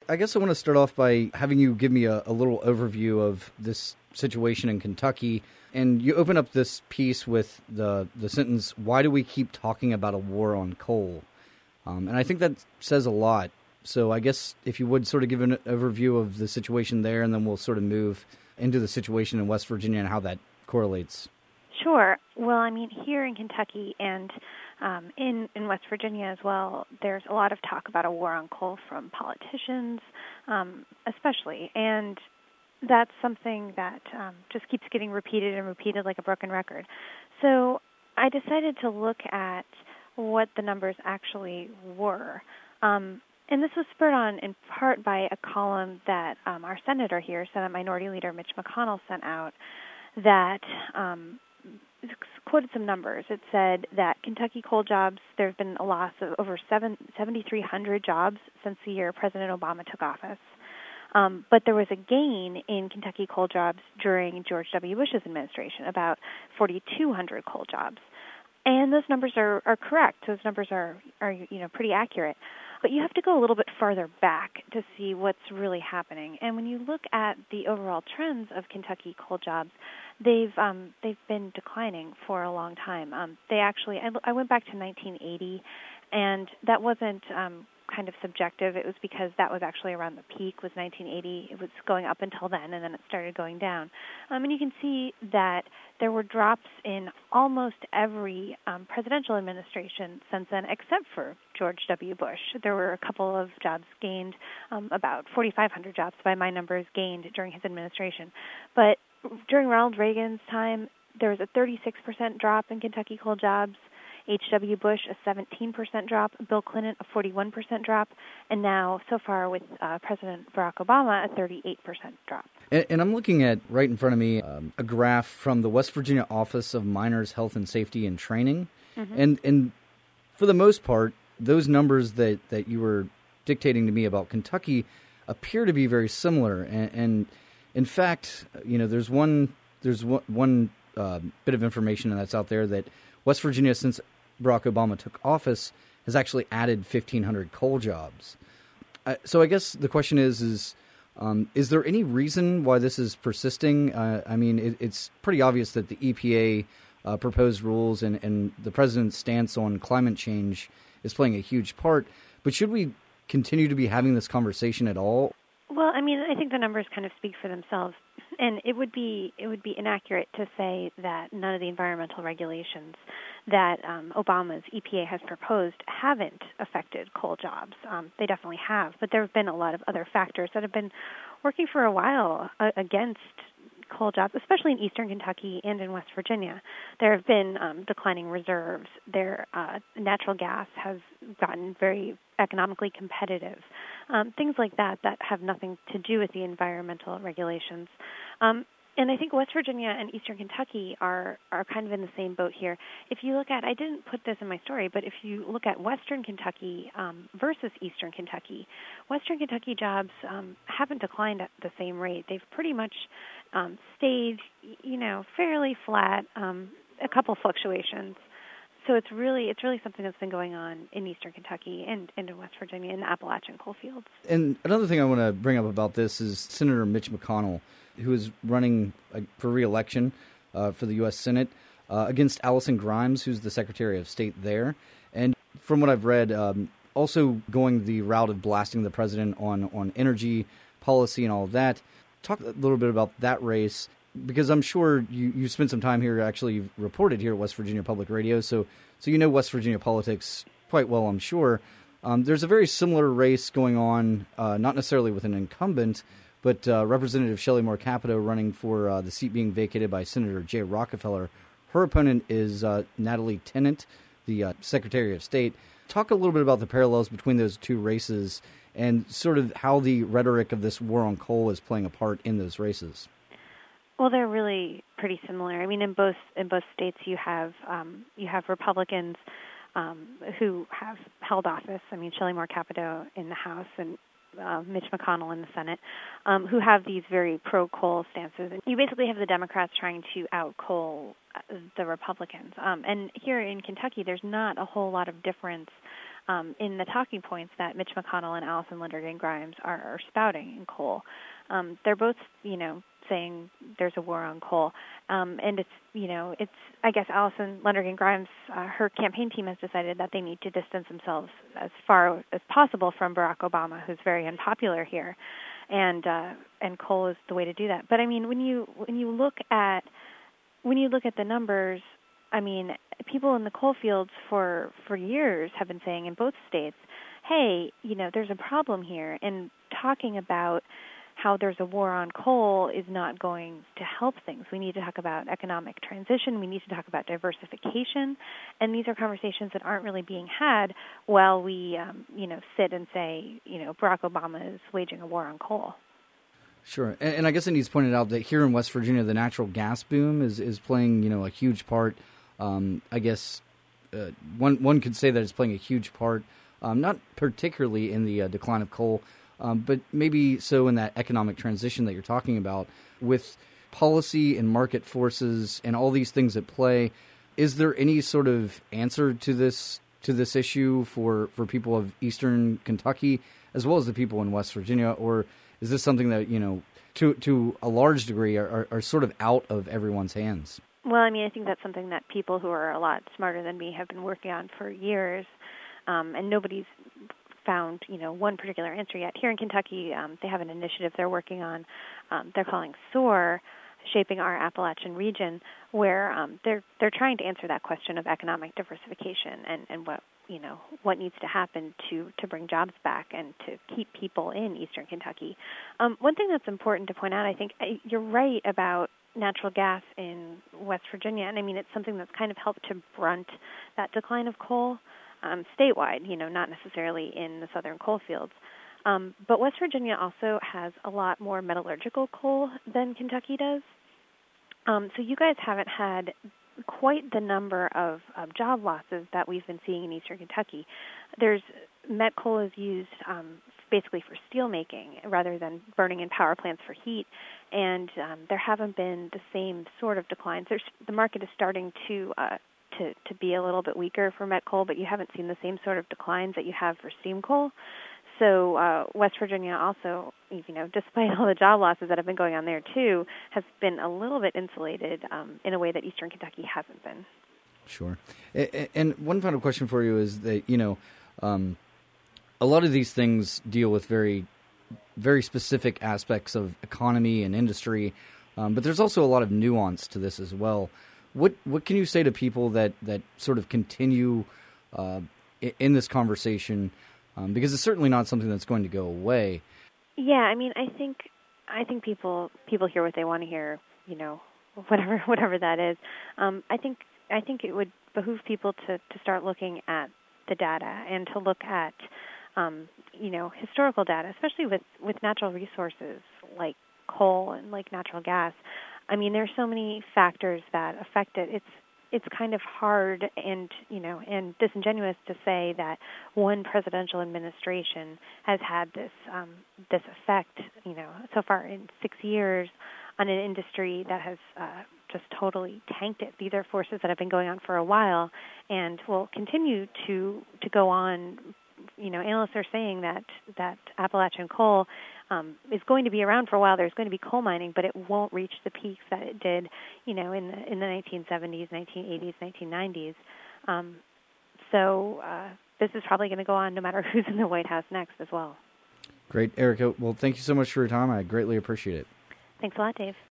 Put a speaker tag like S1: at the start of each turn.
S1: I guess I want to start off by having you give me a little overview of this situation in Kentucky. And you open up this piece with the sentence, "Why do we keep talking about a war on coal?" And I think that says a lot. So I guess if you would sort of give an overview of the situation there, and then we'll sort of move into the situation in West Virginia and how that correlates.
S2: Sure. Well, I mean, here in Kentucky and in West Virginia as well, there's a lot of talk about a war on coal from politicians, especially. And that's something that just keeps getting repeated and repeated like a broken record. So I decided to look at what the numbers actually were. And this was spurred on in part by a column that our senator here, Senate Minority Leader Mitch McConnell, sent out that quoted some numbers. It said that Kentucky coal jobs, there have been a loss of over 7,300 jobs since the year President Obama took office. But there was a gain in Kentucky coal jobs during George W. Bush's administration, about 4,200 coal jobs. And those numbers are correct. Those numbers are pretty accurate. But you have to go a little bit farther back to see what's really happening. And when you look at the overall trends of Kentucky coal jobs, they've been declining for a long time. I went back to 1980, and that wasn't kind of subjective. It was because that was actually around the peak, was 1980. It was going up until then, and then it started going down. And you can see that there were drops in almost every presidential administration since then, except for George W. Bush. There were a couple of jobs gained, about 4,500 jobs by my numbers gained during his administration. But during Ronald Reagan's time, there was a 36% drop in Kentucky coal jobs. H.W. Bush, a 17% drop, Bill Clinton, a 41% drop, and now, so far with President Barack Obama, a 38% drop.
S1: And I'm looking at, right in front of me, a graph from the West Virginia Office of Miners Health and Safety and Training. Mm-hmm. And for the most part, those numbers that you were dictating to me about Kentucky appear to be very similar. And in fact, there's one bit of information that's out there that West Virginia, since Barack Obama took office, has actually added 1,500 coal jobs. So I guess the question is there any reason why this is persisting? I mean, it's pretty obvious that the EPA proposed rules and the president's stance on climate change is playing a huge part. But should we continue to be having this conversation at all?
S2: Well, I mean, I think the numbers kind of speak for themselves. And it would be inaccurate to say that none of the environmental regulations that Obama's EPA has proposed haven't affected coal jobs. They definitely have, but there have been a lot of other factors that have been working for a while against coal jobs, especially in eastern Kentucky and in West Virginia. There have been declining reserves. Natural gas has gotten very economically competitive. Things like that have nothing to do with the environmental regulations. And I think West Virginia and eastern Kentucky are kind of in the same boat here. If you look at, I didn't put this in my story, but if you look at western Kentucky versus eastern Kentucky, western Kentucky jobs haven't declined at the same rate. They've pretty much stayed, fairly flat, a couple fluctuations. So it's really something that's been going on in eastern Kentucky and in West Virginia in the Appalachian coal fields.
S1: And another thing I want to bring up about this is Senator Mitch McConnell, who is running for re-election for the U.S. Senate against Allison Grimes, who's the Secretary of State there. And from what I've read, also going the route of blasting the president on energy policy and all of that. Talk a little bit about that race, because I'm sure you spent some time here. Actually, you've reported here at West Virginia Public Radio, so you know West Virginia politics quite well, I'm sure. There's a very similar race going on, not necessarily with an incumbent, but Representative Shelley Moore Capito running for the seat being vacated by Senator Jay Rockefeller. Her opponent is Natalie Tennant, the Secretary of State. Talk a little bit about the parallels between those two races and sort of how the rhetoric of this war on coal is playing a part in those races.
S2: Well, they're really pretty similar. I mean, in both states, you have Republicans who have held office. I mean, Shelley Moore Capito in the House and Mitch McConnell in the Senate, who have these very pro-coal stances. And you basically have the Democrats trying to out-coal the Republicans. And here in Kentucky, there's not a whole lot of difference in the talking points that Mitch McConnell and Allison Lundergan Grimes are spouting in coal. They're both, saying there's a war on coal, and it's I guess Allison Lundergan Grimes, her campaign team has decided that they need to distance themselves as far as possible from Barack Obama, who's very unpopular here, and coal is the way to do that. But I mean, when you look at the numbers, I mean, people in the coal fields for years have been saying in both states, hey, there's a problem here, and talking about how there's a war on coal is not going to help things. We need to talk about economic transition. We need to talk about diversification. And these are conversations that aren't really being had while we, sit and say, Barack Obama is waging a war on coal.
S1: Sure. And I guess it needs pointed out that here in West Virginia, the natural gas boom is playing, a huge part. I guess one could say that it's playing a huge part, not particularly in the decline of coal, but maybe so in that economic transition that you're talking about. With policy and market forces and all these things at play, is there any sort of answer to this issue for people of Eastern Kentucky as well as the people in West Virginia, or is this something that to a large degree are sort of out of everyone's hands?
S2: Well, I mean, I think that's something that people who are a lot smarter than me have been working on for years, and nobody's found, one particular answer yet. Here in Kentucky, they have an initiative they're working on. They're calling SOAR, Shaping Our Appalachian Region, where they're trying to answer that question of economic diversification and what needs to happen to bring jobs back and to keep people in Eastern Kentucky. One thing that's important to point out, I think you're right about natural gas in West Virginia, and I mean, it's something that's kind of helped to brunt that decline of coal statewide, not necessarily in the southern coal fields. But West Virginia also has a lot more metallurgical coal than Kentucky does. So you guys haven't had quite the number of job losses that we've been seeing in Eastern Kentucky. Met coal is used basically for steel making rather than burning in power plants for heat, and there haven't been the same sort of declines. The market is starting to be a little bit weaker for met coal, but you haven't seen the same sort of declines that you have for steam coal. So West Virginia also, despite all the job losses that have been going on there too, has been a little bit insulated in a way that Eastern Kentucky hasn't been.
S1: Sure. And one final question for you is that, a lot of these things deal with very, very specific aspects of economy and industry, but there's also a lot of nuance to this as well. What can you say to people that sort of continue in this conversation? Because it's certainly not something that's going to go away. Yeah,
S2: I mean, I think people hear what they want to hear, whatever that is. I think it would behoove people to start looking at the data and to look at historical data, especially with natural resources like coal and like natural gas. I mean, there's so many factors that affect it. It's kind of hard and disingenuous to say that one presidential administration has had this effect, so far in 6 years on an industry that has just totally tanked it. These are forces that have been going on for a while and will continue to go on. Analysts are saying that Appalachian coal is going to be around for a while. There's going to be coal mining, but it won't reach the peaks that it did, in the 1970s, 1980s, 1990s. So this is probably going to go on no matter who's in the White House next as well.
S1: Great, Erica. Well, thank you so much for your time. I greatly appreciate it.
S2: Thanks a lot, Dave.